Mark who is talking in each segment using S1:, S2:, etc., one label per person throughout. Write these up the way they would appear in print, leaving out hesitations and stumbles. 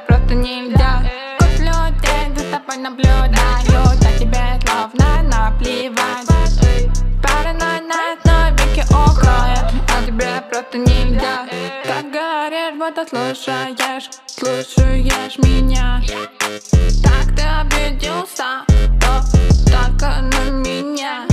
S1: просто нельзя. Куча людей за тобой наблюдают, а тебе словно наплевать. Паранойя на веки укроет, а тебе просто нельзя. Как горишь, будто слушаешь меня. Так ты обиделся, то только на меня.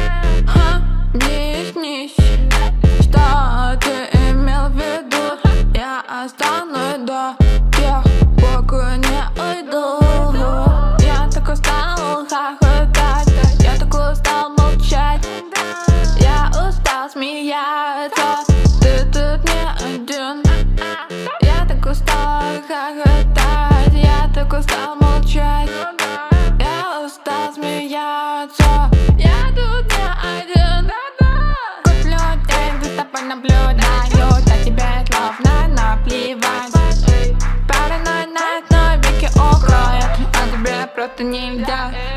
S1: Объяснись, что ты имел в виду. Я останусь до тех, пока не уйду. Я так устал хохотать, я так устал молчать, я устал смеяться, ты тут не один. Я так устал хохотать, я так устал молчать, я устал смеяться, я тут не один. Куча людей за тобой наблюдают, а тебе словно наплевать. Паранойя на веки укроет, а тебе просто нельзя.